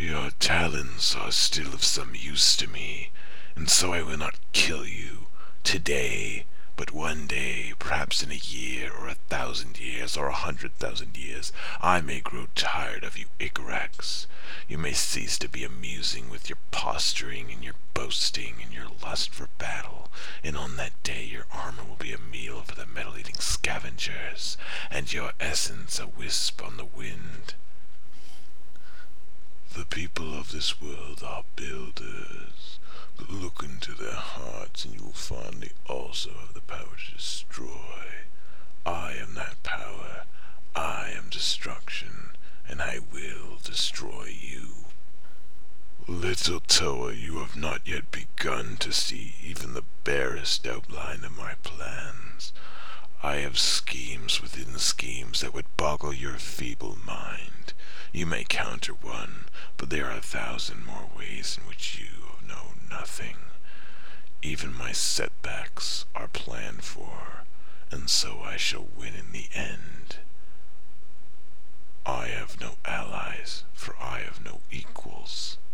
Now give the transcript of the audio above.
Your talents are still of some use to me, and so I will not kill you today, but one day, perhaps in a year, or 1,000 years, or 100,000 years, I may grow tired of you Icarax. You may cease to be amusing with your posturing and your boasting and your lust for battle, and on that day your armor will be a meal for the metal-eating scavengers, and your essence a wisp on the wind. The people of this world are builders, but look into their hearts and you will find they also have the power to destroy. I am that power. I am destruction, and I will destroy you. Little Toa, you have not yet begun to see even the barest outline of my plans. I have schemes within schemes that would boggle your feeble mind. You may counter one, but there are 1,000 more ways in which you know nothing. Even my setbacks are planned for, and so I shall win in the end. I have no allies, for I have no equals.